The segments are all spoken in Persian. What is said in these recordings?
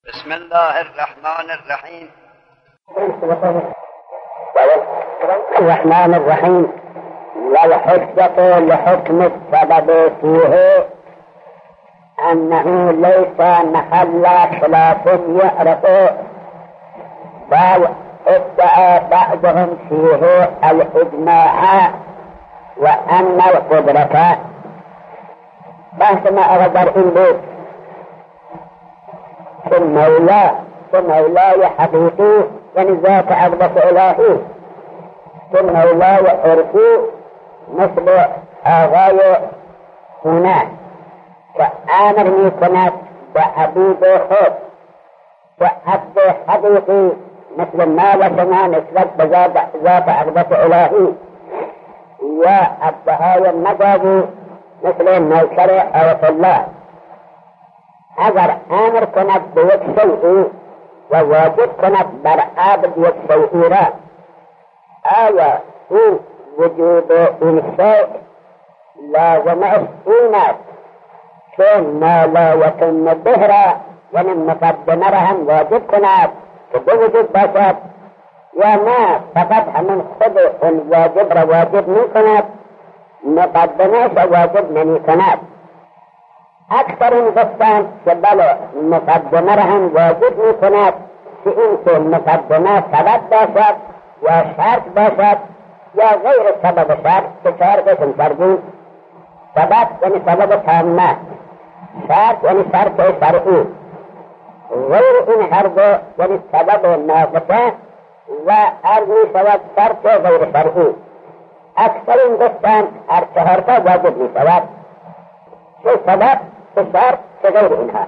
بسم الله الرحمن الرحيم. الرحمن الرحيم. والحجة لحكم السبب فيه أنه ليس محل خلاف يعرف، بل ادعى بعضهم فيه الإجماع وأن القدرة بحث ما أغدر إليه في المولى حقيقي، يعني ذات أقدس إلهي في المولى عرفي مثل آغاية هنا فآمر ميكونات وعبيد خود وعبد حقيقي مثل ما لسنا نسبت بذات أقدس إلهي، وعبدهاي النجابي مثل النوشر أو الله. اگر امر کند به یک شیئی و واجب کند بر عبد یک شیئی را، آیا این وجود این شیء لازمش این است که ما لا یتم به را، یعنی مقدمه را هم واجب کند که به وجود باشد، یا نه فقط همون خود اون واجب را واجب می کند، مقدمهش واجب نمی کند؟ اکثر این گفتند که بله مقدمه را هم واجب می کند که این که مقدمه سبب باشد یا شرط باشد یا غیر سبب شرط، که چهار قسم کردیم. سبب یعنی سبب تامه، شرط یعنی شرط شرعی، غیر این هر دو یعنی سبب ناقصه و هر می شود شرط غیر شرعی. اکثر این گفتند هر چهارتا واجب می شود، چه سبب چه شرط چه غیر اینها.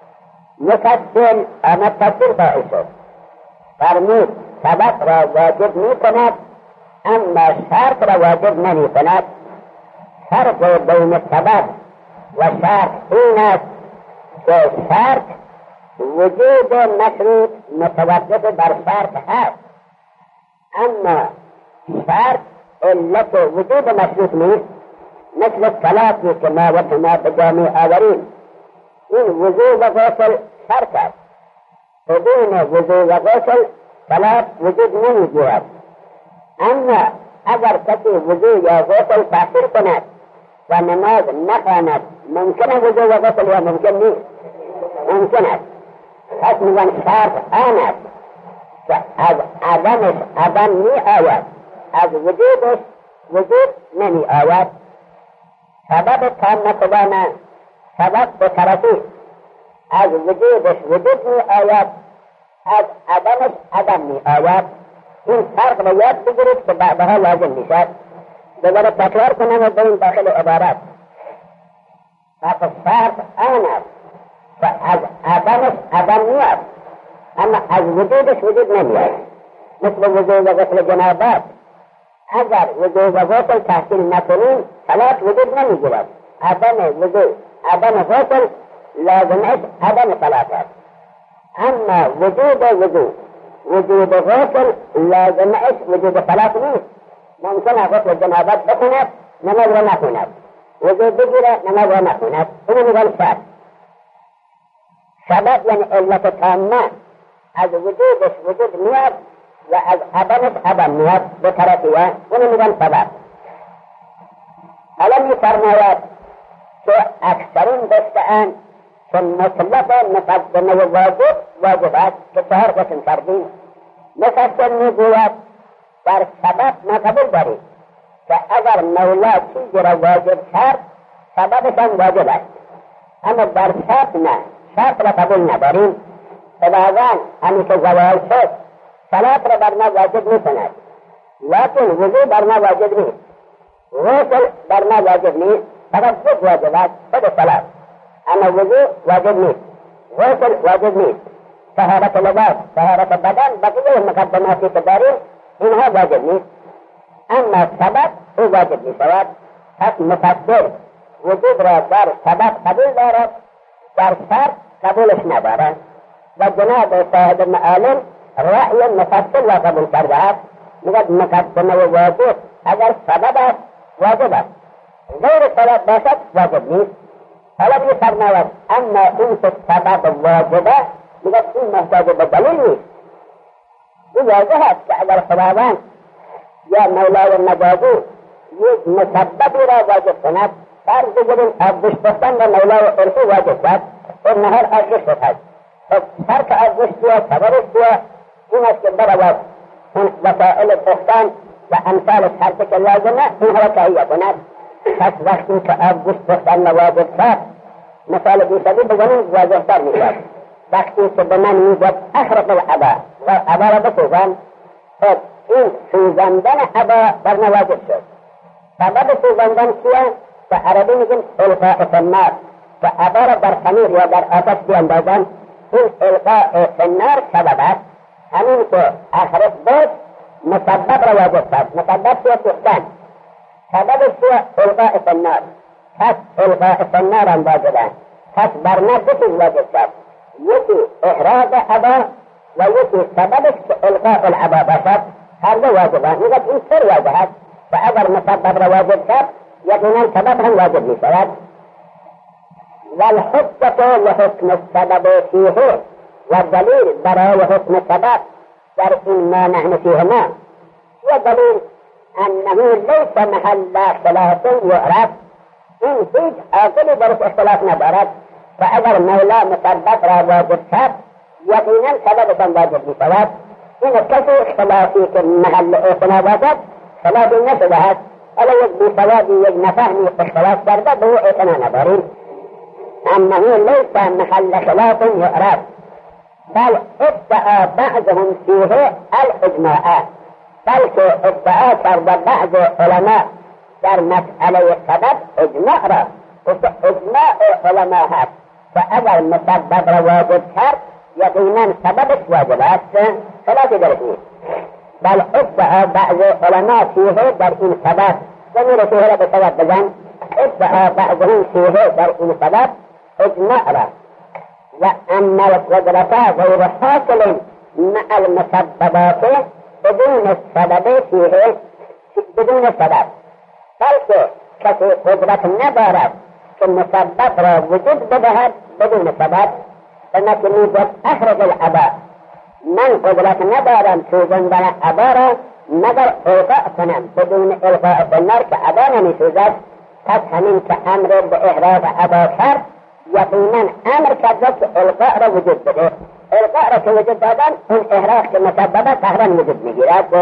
مفصل آمد تفصیل قائل شد، فرمود سبب را واجب می کند اما شرط را واجب نمی کند. فرق بین سبب و شرط این است که شرط وجود مشروط متوقف بر شرط هست، اما شرط علت وجود مشروط نیست. مثل صلاتی که ما و شما به جامع آوریم، این وضو و غسل شرط است. بدون وضو و غسل صلات وجود نمیگیرد. اما اگر کسی وضو یا غسل تأخیر کند و نماز نخواند، ممکن است وضو و غسل یا ممکن نیست؟ ممکن است. پس میگن شرط آن است که از عدمش عدم می آید، از وجودش وجود نمی آید. سبب تام کدامه؟ سبب به طرفی از وجودش وجود می آید، از عدمش عدم می آید. این فرق را یاد بگیرید که بعدها لازم می شد. دوباره تکرار کنم و بریم داخل عبارت. پس فرق آن است که از عدمش عدم می آید اما از وجودش وجود نمی آید. مثل وضو و غسل جنابت، اگر وضو و غسل تحصیل نکنیم صلات وجود نمیگیرد. عدم وضو عدم غسل لازمش عدم صلات است، اما وجود غسل لازمش وجود صلات نیست. ممکن است غسل جنابت بکند نماز را نخواند، وضو بگیرد نماز را نخواند. اینو میگن شرط. سبب یعنی علت تامه، از وجودش وجود میاد و از عدمش عدم میاد به طرفیه، اونو میگن سبب. حالا میفرماید که اکثرین گفته‌اند که مطلق مقدمه واجب است که چهار قسم کردیم. مفصل میگوید در سبب ما قبول داریم که اگر مولا چیزی را واجب کرد سببش هم واجب است، اما در شرط نه، شرط را قبول نداریم. خداوند همی که زوال شد صلات را بر ما واجب می کند، لیکن وضو بر ما واجب نیست، غسل بر ما واجب نیست، فقط خود واجب است، خود صلات. اما وضو واجب نیست، غسل واجب نیست، طهارت لباس، طهارت بدن، بقیه مقدماتی که داریم اینها واجب نیست، اما سبب او واجب می شود. پس مفسر وجود را در سبب قبول دارد، در شرط قبولش ندارد. و جناب صاحب معالم رأی مفصل را قبول کرده است، میگه مقدمه واجب اگر سبب است واجب است، غیر سبب باشد واجب نیست. حالا میفرماید اما این که سبب واجبه میگه این محتاج به دلیل نیست. این واضح است که اگر خداوند یا مولای مجازی یک مسببی را واجب کند، فرض بگیریم آبگوشت پختن و مولای عرفی واجب کرد، و نهار آبگوشت پخت. خب ترک آبگوشت یا سببش یا این است که برود اون وسائل پختن و امثال هر که لازمه اینها را تهیه کند. پس وقتی که آبگوشت پختن واجب کرد، مثال بیشتری بزنیم واضح‌تر میشد. وقتی که به من میگد اخرق العبا و عبا را بسوزن، خب این سوزندن عبا بر نواجب شد. سبب سوزندن چیه؟ به عربی میگیم القاء فی النار، و عبا را در خمیر یا در آتش بیاندازن. این القاء فی النار سبب است. همین که اخرق بود مسبب را واجب کرد. مسبب چیه؟ پختن. سبب چیه؟ القاء فی النار. پس القاء فی النار هم واجب است. پس بر ما دو چیز واجب کرد، یکی احراق عبا و یکی سببش که القاء العبا باشد. هر دو واجبه. میگه این سر واجب است و اگر مسبب را واجب کرد یقینا سبب هم واجب می شود. والحجة لحكم السبب فيه، و دلیل برای حکم سبب در این ما نحن فیهما، و دلیل انه لیس محل خلاف یعرف، این هیچ عاقلی درش اختلاف ندارد و اگر مولا مسبب را واجب کرد یقینا سببشان واجب می شود. این کسی اختلافی که محل اعتنا باشد خلافی نشده است، الا یک بیسوادی یک نفهمی اختلاف کرده به او اعتنا نداریم. انه لیس محل خلاف یعرف بل ادعا بعضهم فیه الاجماع، بلکه ادعا کرده بعض علماء در مسئله سبب اجماع را، اجماع علماء هست و اگر مسبب را واجب کرد یقینا سببش واجب است، خلافی درش نیست. بل ادعا بعض علماء فیه در این سبب، ضمیر فیه را به سبب بزن، ادعا بعضهم فیه در این سبب اجماع را، و اما القدرة غیر حاصل مع المسببات بدون السبب فیه، بدون سبب، بلکه کسی قدرت ندارد که مسبب را وجود بدهد بدون سبب. فمثل میگوید اخرج العبا، من قدرت ندارم سوزندن عبا را مگر القاء کنم بدون القاء فی النار که عبا نمیسوزد. پس همین که امر به احراق عبا کرد یقینا امر کرد که القاء را وجود بده. القاء را که وجود دادن اون احراق که مسبب تحرم وجود میگیرد.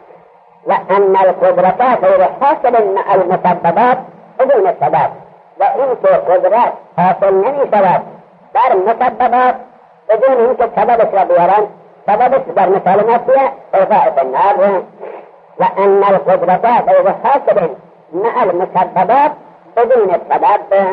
و اما القدرة غیر حاصل مع المسببات بدون سبب، و این که قدرت حاصل نمی شود در مسببات بدون این که سببش را بیارن. سببش در مثال نفسیه القاء فی النار. و اما القدرة غیر حاصل مع المسببات بدون سبب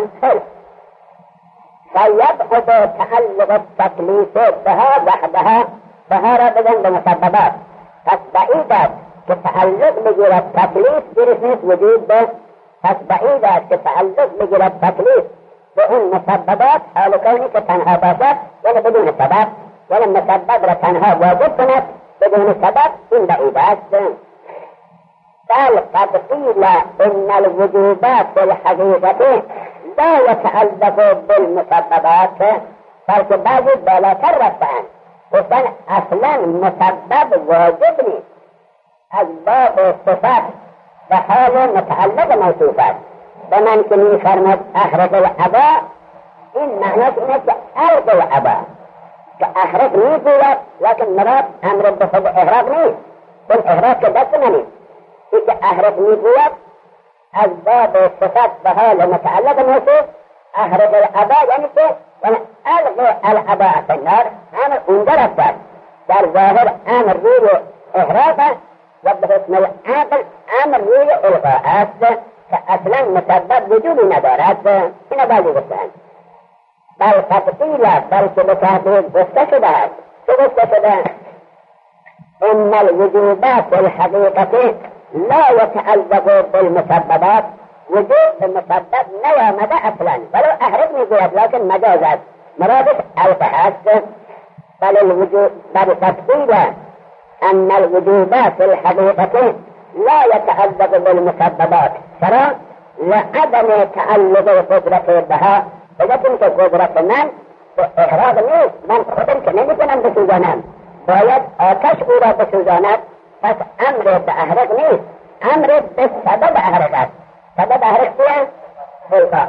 فیبعد تعلق التکلیف بها وحدها، بها را بزن به مسببات، پس بعید است که تعلق بگیرد تکلیف درش نیست وجود به، پس بعید است که تعلق بگیرد تکلیف به اون مسببات حال کونی که تنها باشد یعنی بدون سبب، یعنی مسبب را تنها واجب کند بدون سبب، این بعید است. بل قد قیل ان الوجوبات الحقیقة لا يتعلق بالمسببات، بلکه بعضی بالاتر رفتند گفتن اصلا مسبب واجب نیست، از باب صفت و حال متعلق موصوف است. به من که می‌فرماید احرق العبا، این معناش اینه که الق العبا، که احرق میگوید لیکن مراد امر به خود احراق نیست، چون احراق که دست نیست. این که احرق میگوید از باب صفت و حال متعلق موصوف، احرق العبا یعنی که الق العبا فی النار، امر اونجا رفت در ظاهر امر روی احراق و به حکم العقل امر روی القاء است که اصلا مسبب وجودی ندارد. این بعضی گفتند. بل قد قیل، بلکه به تحقیق گفته شده است. چه گفته شده؟ ان الوجوبات الحقیقة لا يتعلق بالمسببات، وجود مسبب نیامده اصلا، ولو احرق میگوید لیکن مجاز است، مرادش القاء است. بل قد قیل ان الوجوبات الحقيقة لا يتعلق بالمسببات، چرا؟ لعدم تعلق قدرت بها، بجد که قدرت من احراق نیست، من خودم که نمیتونم بسوزانم، باید آتش او را بسوزاند. پس امر به احرق نیست، امر به سبب احرق است. سبب احرق چیه؟ القاء،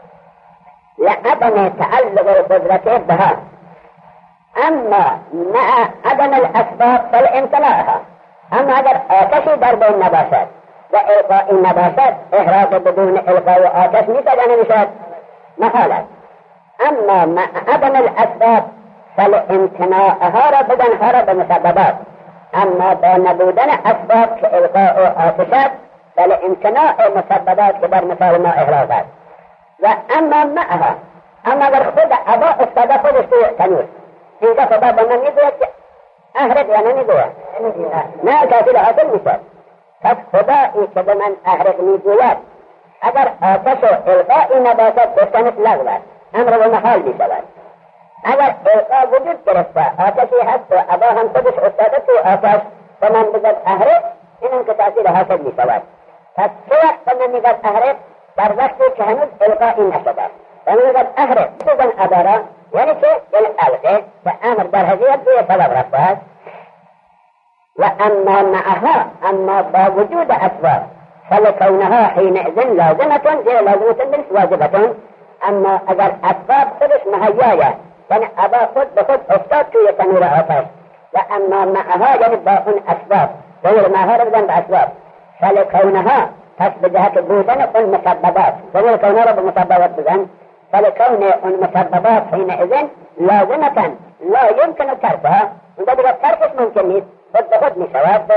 لعدم تعلق القدرة بها. اما مع عدم الاسباب فالامتلاءها. اما اگر آتشی در بین نباشد و القاء نباشد، احراق بدون القاء و آتش میشد یا نمیشد؟ محال است. اما مع عدم الاسباب فالامتناعها را بدنها را به مسببات. اما با نبودن اسباب که القاء و آتش است، فالامتناع مسببات که بر مثال ما احراق است. و اما معها، اما اگر خود عبا افتاده خودش توی تنور، اینجا خدا با من میگوید که احرق یا نمیگوید؟ نه، کافی حاصل میشد. پس خدایی که به من احرق میگوید اگر آتش و القائی نباشد گفتنش لغو است، امر به محال میشود. اگر القا وجود گرفته، آتشی هست و عبا هم خودش افتاده تو آتش و من بگد احرق، این که تأثیر حاصل میشود. پس چه وقت من میگد احرق؟ در وقتی که هنوز القائی نشده. و من میگد احرق بزن عبارا، یعنی که بالالقه و امر در حقیقت روی طلب رفته است. و اما معها، اما با وجود اسباب، فلکونها حینئذ لازمتون، زیر لازمتون بلس واجبتون. اما اگر اسباب خودش مهیایه، یعنی عبا خود به خود افتاد توی تنور آتش، و اما معها یعنی با اون اسباب، غیر معها رو بدن به اسباب، فلکونها، پس به جهت بودن اون مسببات، غیر کونها رو به مسببات بزن، فلکون اون مسببات حینئذ لازمتن لا يمكن ترکها، اونجا دیگه ترکش ممکن نیست، خود به خود می شود.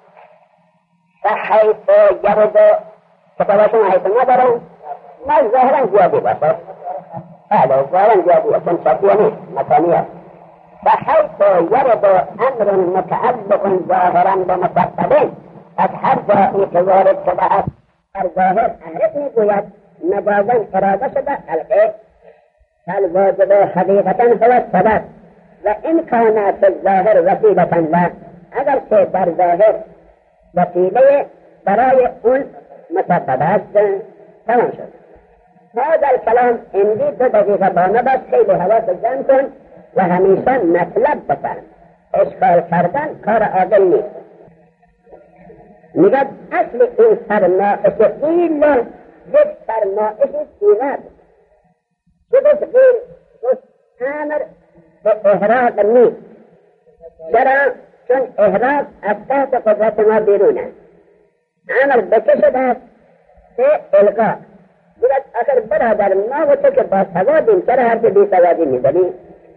فحیث یرد کتاباشون حیث ندارن، ما ظاهرا زیادی باشه، بله ظاهرا زیادی اصلا شرطیه نیست، مکانیه. فحیث یرد امر متعلق ظاهرا بمسببین، از هر جایی که وارد شده است در ظاهر احرق میگوید، مجازا اراده شده القه، فالواجب حقیقتا هو السبب و این کان فی الظاهر وسیلتا له، اگر که در ظاهر وسیله برای اون مسبب است. تمام شد. هذا الكلام اندی 2 دقیقه با نباش، خیلی حواس جمع کن و همیشه مطلب بفهم. اشکال کردن کار عادل نیست. میگد اصل این فرمایش این یک فرمایش دیگر که غیر امر به احراق نیست. چرا؟ چون احراق از تحت قدرت ما بیرونه. امر به چه شده است؟ به القا. دیگر اگر برادر ما و تو که با سوادیم، چرا هر که بی سوادی میدنی؟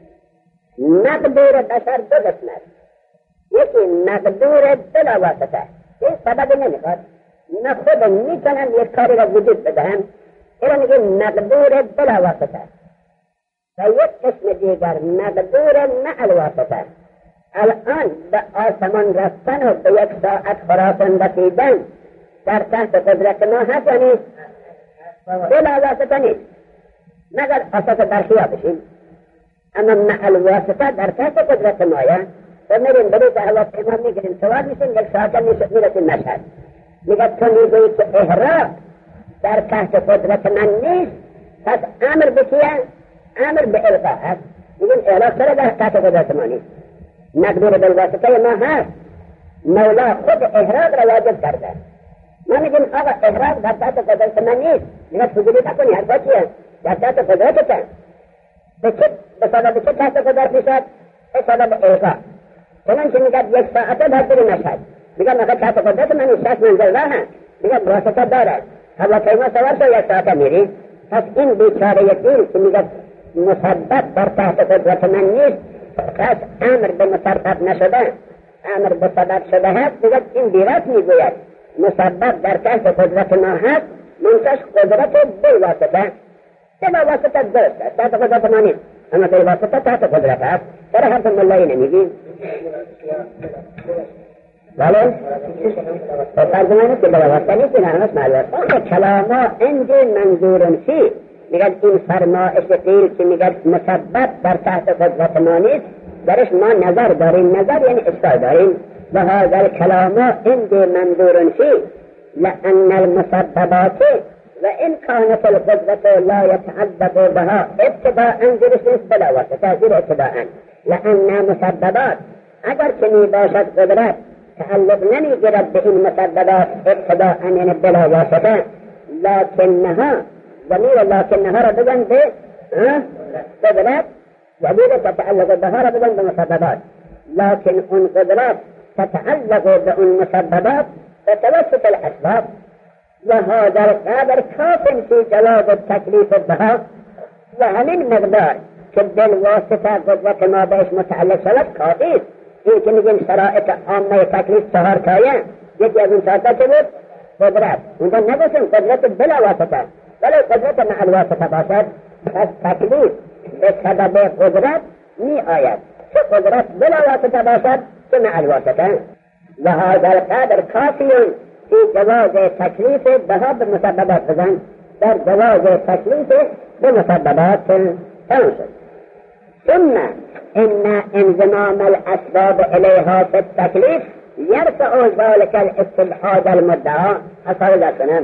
مقدور بشر 2 قسم است. یکی مقدور بلا واسطه، این سبب نمیخواد، من خودم میتونم یک کاری را وجود بدهم، این میگه مقدور بلا واسطه. و یک قسم دیگر مقدور مع الواسطه. الان به آسمان رفتن و به 1 ساعت خراسان رسیدن در تحت قدرت ما هست یا نیست؟ بلا واسطه نیست، مگر اساس برخیا بشیم. اما مع الواسطه در تحت قدرت مایه و میریم بلیت هواپیما میگیریم، سوار میشیم، 1 ساعت میرسیم مشهد. میگه تو میگویی که احراق در تحت قدرت من نیست، پس امر به کیه؟ امر به القا هست. میگیم احراق چرا در تحت قدرت ما نیست؟ مقدور بالواسطه ما هست. مولا خود احراق را واجب کرده. ما میگیم آقا احراق در تحت قدرت من نیست، میگه فضولی نکنی، حرفا چیه؟ در تحت قدرتته. به سبب چه تحت قدرت میشد؟ به سبب القا. چنانچه میگه 1 ساعته باید بری مشهد، میگه مگه تحت قدرت من 6 منزل راه هست، میگه واسطه دارد، هواپیما سوار شو 1 ساعته میری. پس این بیچاره یکی که میگه مسبب در تحت قدرت من نیست، پس امر به مسبب نشده، امر به سبب شده هست. میگه این بیرات میگوید مسبب در تحت قدرت ما هست، منتش قدرت بالواسطه. بلا واسطه درست است، تحت قدرت ما نیست، اما بالواسطه تحت قدرت هست. چرا حرف ملایی نمیگی؟ بله؟ ترجمه نیست که بلا واسطه نیست، این همش معلوم است. کلاما اندی منظورن فی، میگه این فرمایش قیل که میگه مسبب در تحت قدرت ما نیست، درش ما نظر داریم. نظر یعنی اشکال داریم. و هذا الكلام اندی منظورن فی لأن المسببات وإن كانت القدرة لا يتعلق بها ابتداء جرس بلا واسطة زیر ابتداء، لأن مسببات اگر چنی باشد قدرت تعلق نمی گیرد به این مسببات ابتداء یعنی بلا واسطه، لكنها ضمیر لكنها را بزن به قدرت وجود تتعلق بها را بزن به مسببات، لكن اون قدرت تتعلق به اون مسببات بتوسط الأسباب، وهذا القدر كاف في جواز التكليف بها، وهمين مقدار بالواسطة قدرة ما بيش متعلق شود كافي. يمكن نقول شرائط عامة تكليف شهر كاية يجي أظن شرطة تبود قدرات، وإذا نقسم قدرة بلا واسطة، ولو قدرة مع الواسطة باشد فالتكليف بسبب قدرات مي آيات، شو قدرة بلا واسطة باشد مع الواسطة، وهذا القدر كافي في جواز تكليف بها بمسببات بزن در جواز تكليف بمسببات تنصب. ثم إن انضمام الأسباب إليها في التكليف يرفع ذلك الاستلحاد المدعى أصل ذاتنا،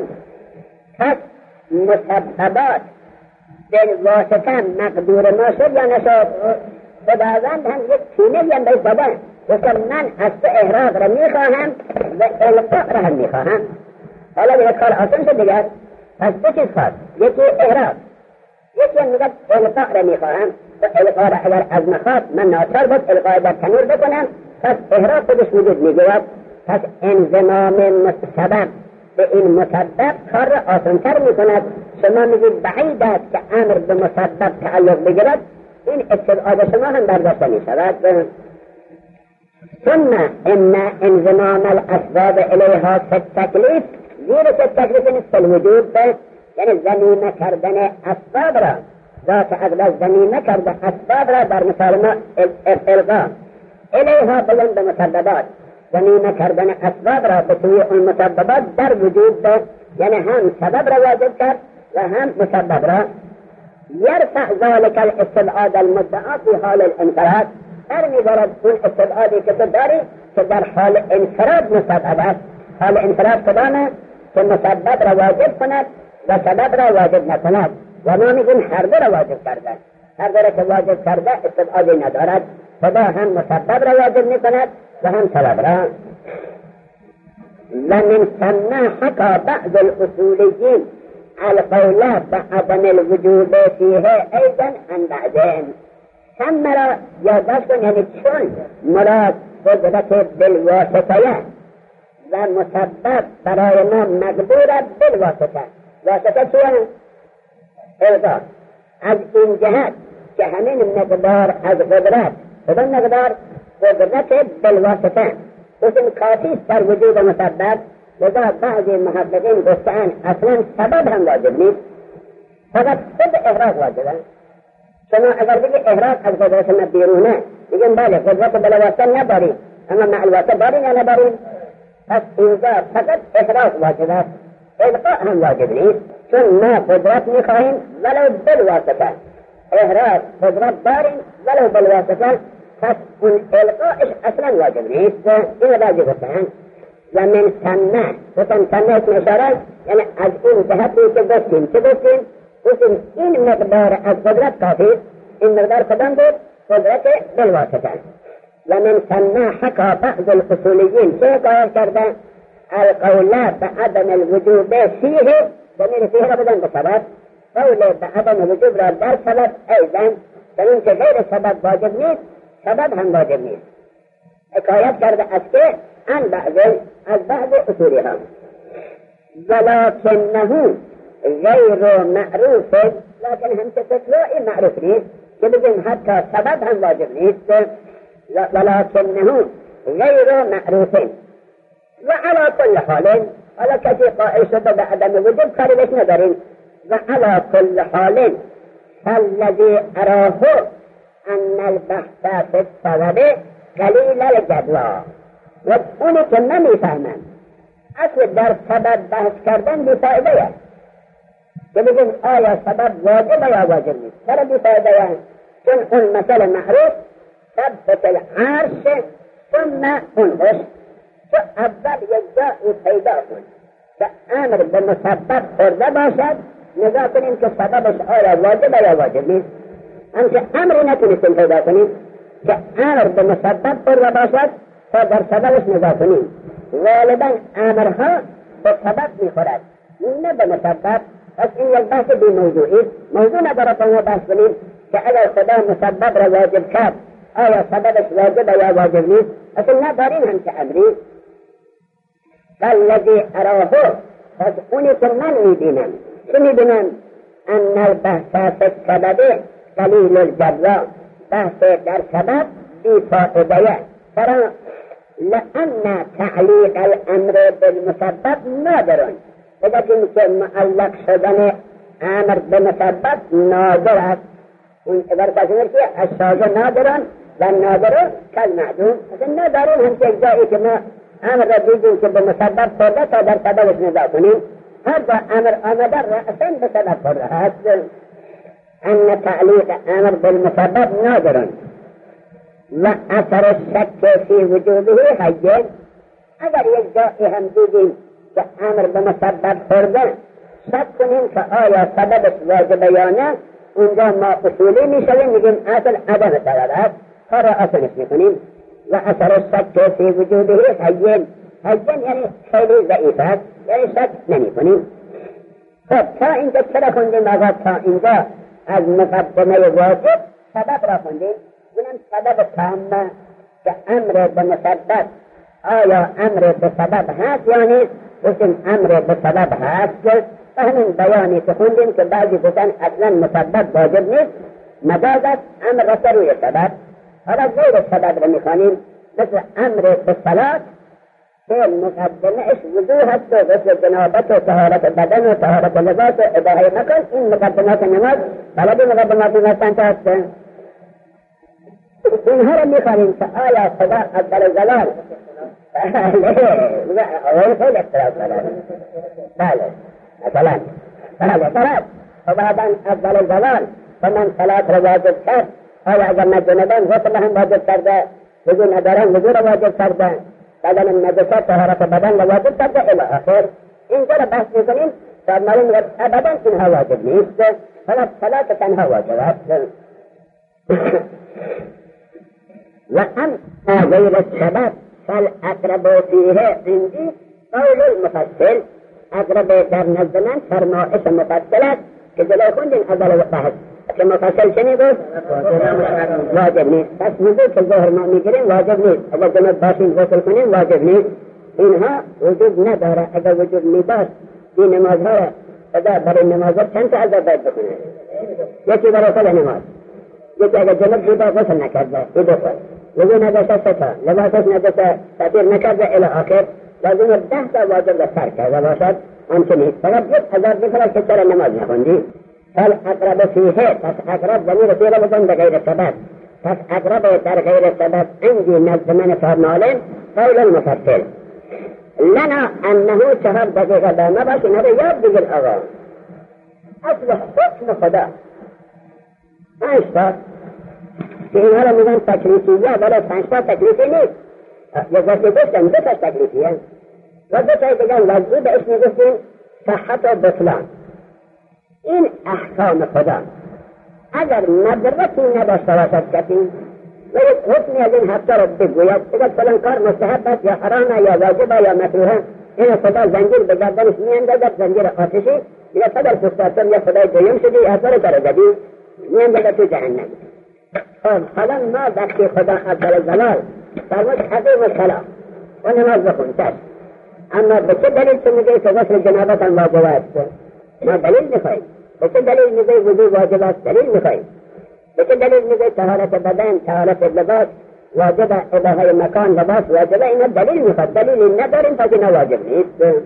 مسببات بالواسطة مقدور ما شد یا نشد خداوند هم یک سینه یم بهش دادن گفتم من از تو احراق را میخواهم و القاء را هم میخواهم. حالا یک کار آسان شد دیگر، پس دو چیز خواست، یکی احراق، یکی هم میگه القاء را میخواهم و القاء را اگر از مخواست من ناچار بود القاء در تنور بکنم، پس احراق خودش وجود میگوید. پس انضمام سبب به این مسبب کار را آسانتر میکند. شما میگید بعید است که امر به مسبب تعلق بگیرد، این استبعاد شما هم برداشته میشود. ثم ان انضمام الاسباب الیها فی التکلیف، زیر که تکلیف نصف الوجود یعنی ضمیمه کردن اسباب را، ذات اقدار ضمیمه کرده اسباب را در مثال ما القا الیها بلند به مسببات، ضمیمه کردن اسباب را به سوی اون مسببات در وجود یعنی هم سبب را واجب کرد و هم مسبب را. يرفع ذلك الاستبعاد المدعى في حال الانفراد، می‌دارد اون استبعادی که تو داری که در حال انفراد مسبب است. حال انفراد کدامه؟ که مسبب را واجب کند و سبب را واجب نکند، و ما میگیم هر دو را واجب کرده. هر دو را که واجب کرده استبعادی ندارد، خدا هم مسبب را واجب میکند و هم سبب را. ومن ثم حكى بعض الأصوليين القول بعدم الوجود فيه أيضا عن بعدين. ثم را یادداشت کن، یعنی چون مراد قدرت بالواسطه و مسبب برای ما مقدور بالواسطه. واسطه چیه؟ القا. از این جهت که همین مقدار از قدرت بدون مقدار قدرت بالواسطه اسم کافی در وجود مسبب، لذا بعضی محققین گفتن اصلا سبب هم واجب نیست، فقط خود احراق واجبه. شما اگر بگی احراق از قدرت ما بیرونه، میگن بله قدرت بالواسطه نداریم، اما مع الواسطه داریم یا نداریم؟ پس اینجا فقط احراق واجب است، القاء هم واجب نیست، چون ما قدرت میخواهیم ولو بالواسطه، احراق قدرت داریم ولو بالواسطه، پس اون القاءش اصلا واجب نیست. این بعضی گفتن. و من سمه گفتن سمه اسم اشاره، یعنی از این جهتی که گفتیم چه گفتیم این مقدار از قدرت کافی. این مقدار کدام بود؟ قدرت بالواسطه. و من سمه حکا بعض الاصولیین چه قرار کرده؟ القول بعدم الوجود فیه، ضمیر فیه را بدن به سبب، قول بعدم الوجود را در سبب ایضا، چون که غیر سبب واجب نیست سبب هم واجب نیست. حکایت کرده است که از بعض اصولی ها ولکنه غیر معروف، لیکن هم تطلعی معروف نیست که بگیم حتی سبب هم واجب نیست. ولکنه غیر معروف و علا کل حال، حالا کسی قائل شده به عدم وجود کاری بهش نداریم. و علا کل حال فالذی اراه ان البحث فی السبب قلیل الجدوى، و اونی که نمیفهمن اصل در سبب بحث کردن بیفایده است، که بگیم آیا سبب واجب یا واجب نیست. چرا بیفایده است؟ چون اون مسئله معروف ثبت العرش ثم انقش، تو اول یک جایی پیدا کن که امر به مسبب خورده باشد نگاه کنیم که سببش آیا واجب یا واجب نیست. همچه امری نتونستیم پیدا کنیم که امر به مسبب خورده باشد تا در سببش نگاه کنیم. غالبا امرها به سبب میخورد نه به مسبب. پس این یک بحث بی موضوعی، موضوع نداره تا ما بحث کنیم که اگر خدا مسبب را واجب کرد آیا سببش واجب یا واجب نیست. اصلا نداریم همچه امری. فالذی اراه، پس اونی که من میبینم چه میبینم؟ ان البحث فی السبب قلیل الجزا، بحث در سبب بی فائده. چرا؟ لأن تعلیق الامر بالمسبب نادر، اگر که معلق شدن امر به مسبب نادر است. اون اگر کسی میشه الشاذ نادران و نادر کالمعدوم. اصلا نداریم همچه جایی که ما امر را دیدیم که به مسبب خورده تا در سببش نگاه کنیم. هر جا امر آمده رأسا به سبب خورده هست. ان تعلیق امر بالمسبب نادران و اثر الشک فی وجوده حجز. اگر یک جایی هم دیدیم که امر به مسبب خورده شک کنیم که آیا سببش واجب یا نه، اونجا ما اصولی میشویم میگیم اصل عدم سبب است، کار را اصلش میکنیم. و اثر الشک فی وجوده حجز، حجز یعنی خیلی ضعیف است، یعنی شک نمی کنیم. خب تا اینجا چرا خوندیم آقا؟ تا اینجا از مقدمه واجب سبب را خوندیم. اونم سبب تام که امر به مسبب آیا امر به سبب هست یا نیست. گفتیم امر به سبب هست. همین بیانی که خوندیم که بعضی گفتن اصلا مسبب واجب نیست، مجاز است، امر رفته روی سبب. حالا غیر سبب را میخوانیم، مثل امر به صلات که مقدمهش وضوح هست و غسل جنابت و طهارت بدن و طهارت لباس و اباحه مکان. این مقدمات نماز بلدی مقدماتی هستند هستند. اینها را میخوانیم که آیا خدا عزوجل جلال خیلی اختلاف دارد. بله مثلا صلات خداوند عزوجل جلال و من صلات را واجب کرد، آیا اگر نجنبان غسل هم واجب کرده، وضو ندارن وضو را واجب کرده، بدن نجست طهارت بدن را واجب کرده الی آخر. اینجا را بحث میکنیم تا معلوم میگه ابدا اینها واجب نیست، فقط صلات تنها واجب است. و اما غیر السبب فالاقرب فیه عندی قول المفصل. اقرب در نزد من فرمایش مفصل است که جلوی خوندیم اول بحث که مفصل چنین بود واجب نیست. پس وضو که ظهر ما میگیریم واجب نیست، اگر جنب باشیم غسل کنیم واجب نیست. اینها وجود نداره. اگر وجود میداشت این نمازها خدا برای نمازها چند تا عذاب باید بکنه. یکی برای خود نماز، یکی اگر جنب دیده غسل نکرده ای بخور، وضو نداشته ستا، لباسش نداشته تطهیر نکرده الی آخر، لازم 10 تا واجب را سر کرده باشد. آنچه نیست فقط یک عذاب میکنه که چرا نماز نخوندی. فالاقرب فیه، پس اقرب ضمیر فیه بزن به غیر سبب، پس اقرب در غیر سبب عندی نزد من فرمالن قول المفصل. لنا انه 4 دقیقه با ما باشه نده یاد بگیر آقا. اصل حکم خدا 5 تا که اینها را میگن تکلیفیه، ولی 5 تا تکلیفی نیست. یک وقتی گفتن 2 تا تکلیفیه و 2 تا دیگه وضعی به اسم گفتیم صحت و بطلان. این احکام خدا اگر مدرکی نداشته باشد کسی و یک حکمی از این 7 را بگوید اگر فلان کار مستحب است یا حرام یا واجب یا مکروه، این خدا زنجیر به گردنش میاندازد، زنجیر آتشی، یا صدر فستاتم یا خدای دویم شدی یا اثر کار جدید میاندازد تو جهنم. خب حالا ما وقتی خدا عزوجل جلال فرمود عظیم الصلاة و نماز بخون چشم، اما به چه دلیل تو میگه که غسل جنابت هم واجب است؟ ما دلیل میخواهیم. به چه دلیل میگه وضو واجب است؟ دلیل میخواهیم. به چه دلیل میگه طهارت بدن، طهارت لباس واجب، اباحه مکان لباس واجب؟ اینا دلیل میخواد. دلیلی نداریم پس اینا واجب نیست.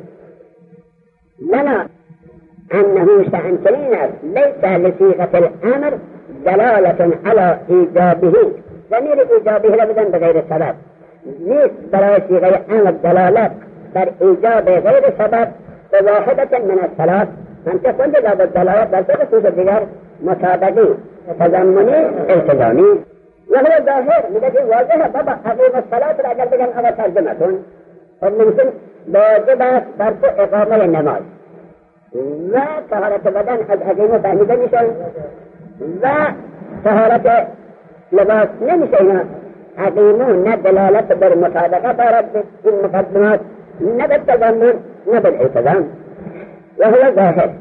لنا انه شأن است لیس لصیغة الامر دلالة على ایجابه. ضمیر ایجابه را بدن به غیر سبب، نیست برای صیغه امر دلالت بر ایجاب غیر سبب به واحدة من الثلاث. همچه خونده لابد دلالت در خصوص دیگر مطابقی، تضمنی، التزامی. و هو ظاهر میگه واضحه بابا عظیم الصلاة را اگر بگن اول ترجمه کن. خب واجب است بر تو اقامه نماز و طهارت بدن از عقیمه فهمیده میشه و طهارت لباس نمیشه. اینا عقیمه نه دلالت بر مطابقه دارد به این مقدمات، نه به تضمن نه به التزام و هو ظاهر.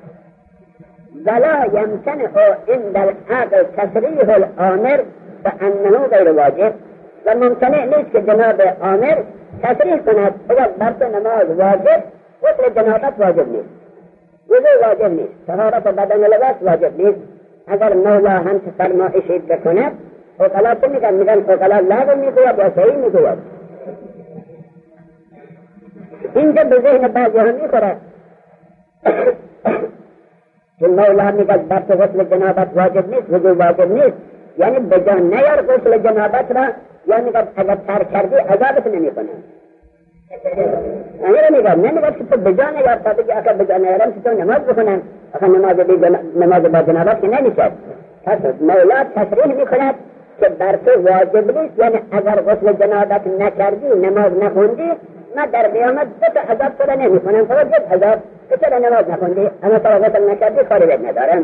ولا يمتنع عند العقل تصریح الامر فانه غیر واجب، و ممتنع نیست که جناب آمر تصریح کند اگر بر تو نماز واجب، غسل جنابت واجب نیست، وضو واجب نیست، طهارت بدن لباس واجب نیست. اگر مولا هم فرمایشی بکند عقلا چه میگن؟ میگن عقلا لازم میگوید یا صحیح میگوید. اینجا به ذهن بعضی هم میخورد که مولا میگد بر تو غسل جنابت واجب نیست، وضو واجب نیست، یعنی بجان نیار غسل جنابت را، یا میگد اگر ترک کردی عذابت نمی کنه. امیر میگد نمیگد که تو بجان نیار، تا بگی اگر بجان نیارم که تو نماز بخونم، اگر نماز با جنابت که نمیشد. پس مولا تصریح میکند که بر تو واجب نیست، یعنی اگر غسل جنابت نکردی نماز نخوندی من در قیامت دو تا عذاب تو را نمی کنم، فقط یک عذاب که چرا نماز نخوندی، اما تو غسل نکردی کاری بد ندارم.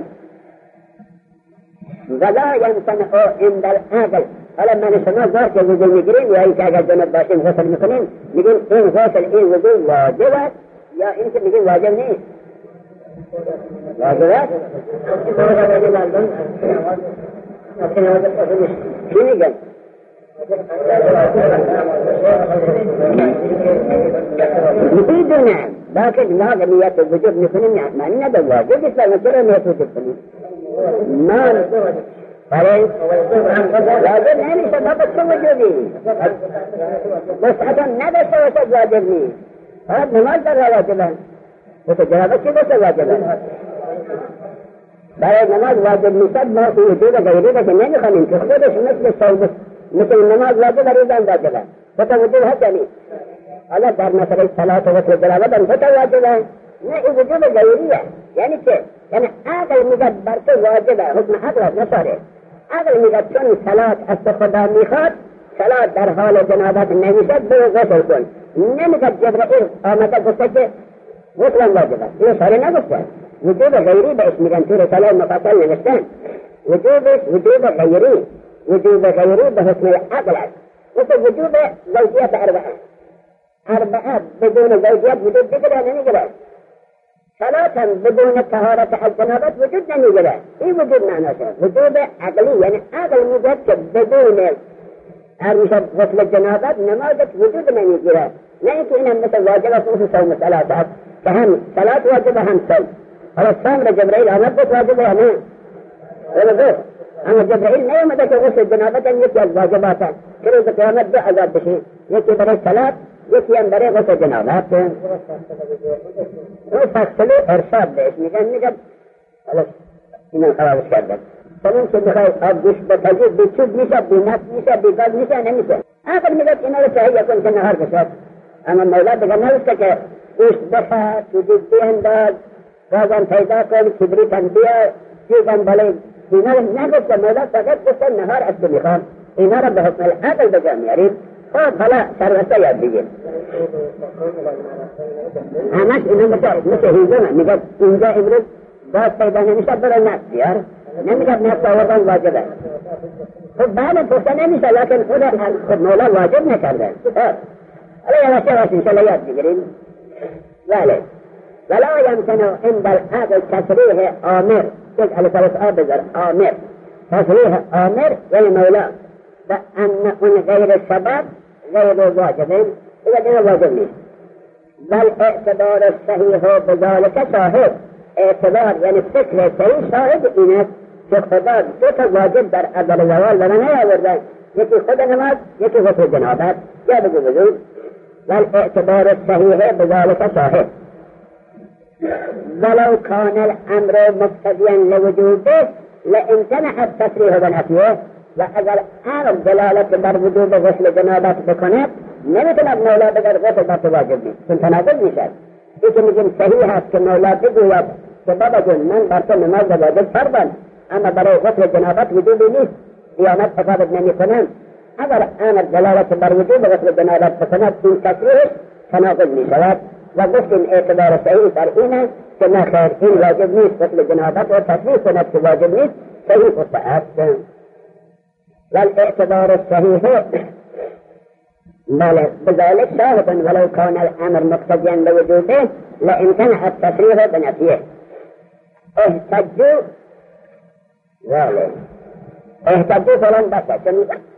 ولا يمتنع عند العقل. حالا من شما ظاهر که وضو میگیریم یا اینکه اگر جنب باشیم غسل میکنیم میگیم این غسل این وضو واجب است، یا این که میگیم واجب نیست؟ واجب است؟ چی میگن؟ میدونم لیکن لازمیت وجود میکنیم، معنی نداره واجب است، و چرا نیت وجود کنیم؟ من برای واجب نمیشه بابا چه وجودی؟ وسعتا نداشته واسه واجب نیست. فقط نماز در واجب است. واسه جنابت چی واسه واجب است؟ برای نماز واجب نیست ما وجود غیری را که نمیخوانیم که خودش مثل نماز واجب ریزان واجب است. واسه وجود هست نیست. حالا در مسئله صلات و وصل جنابت هم واسه واجب است. نه این وجود غیریه. یعنی چه؟ یعنی عقل میگد بر تو واجبه، حکم عقل نشاره. عقل میگد چون صلات از تو خدا میخواد، صلات در حال جنابت نمیشد، برو غسل کن. نمیگد جبرائیل آمده گفته که غسل واجبه، این اشاره نگفته. وجود غیری بهش میگن تو رساله مفصل نوشتن. وجود غیری، وجود غیری به حکم عقل است. مثل وجود زوجیت اربعه بدون زوجیت وجود بگیره نمیگیره. صلات هم بدون طهارت از جنابت وجود نمیگیره. این وجود معناشه وجود عقلی، یعنی عقل میگه که بدون غسل جنابت نمازت وجود نمیگیره. نه اینکه این هم مثل واجب است، مثل صوم صلات است که هم صلات واجب هم صوم. حالا صوم را جبرائیل آمد بود واجب یا نه؟ اما جبرائیل نیامده که غسل جنابت هم یکی از واجبات است که روز قیامت دو عذاب بشی، یکی برای صلات یکی هم برای غسل جنابت. اون فصل ارشاد بهش میگن حالا اینو خرابش کردن. چون که میخوای آب گوش بپذیر بی چوب میشه، بی نفت میشه، بی گاز میشه، نمیشه. آخر میگه اینا رو تهیه کن که نهار بشد. اما مولا بگه نوشته که گوشت بخواه، سوزید بینداز، گازم پیدا کن، کبریت هم بیا، چیزم بالای. اینا رو نگفته مولا، فقط گفته نهار از تو میخوام. اینا رو به حکم العقل بجا میارید. خب حالا سروسته یاد بگیم. همش اینا مثل هیزمه. میگه اینجا امروز باز پیدا نمیشه برای نفت بیار. نمیگه نفت آوردن واجبه. خب بله پخته نمیشه، لیکن خود مولا واجب نکرده. حالا یواش یواش انشالله یاد بگیریم. بله ولا يمكن عند العقل تصریح آمر، یک الفاظ بذار آمر، تصریح آمر یعنی مولا و ان اون غیر سبب غیر واجبه، اگر واجب نیست. بل اعتبار صحیح بذالک شاهد، اعتبار یعنی فکر صحیح شاهد این است که خدا دو تا واجب در اول زوال برای نیاورده، یکی خود نماز یکی غسل جنابت یا بگو وجود. بل اعتبار صحیح بذالک شاهد ولو کان الامر مقتضیا لوجوبه لامتنع التصریح بنفیه، و اگر امر دلالت بر وجوب غسل جنابت بکند نمیتوند مولا بگر غسل بر تو واجب نیست، چون تناقض میشد. این که میگیم صحیح است که مولا بگوید که بابا جون من بر تو نماز واجب فردم اما برای غسل جنابت وجوبی نیست، قیامت حسابت نمیکنم. اگر امر دلالت بر وجوب غسل جنابت بکند این تصریح تناقض می شود و گفتیم اعتبار صحیح در اینه که نخیر این واجب نیست، مثل جنابت و تصریح کند که واجب نیست، صحیح و صحت. والاعتبار صحیح بله بذلك شاهد ولو كان الامر مقتضيا لوجوده لامكن التصريح بنفيه. احتجوا فلان بس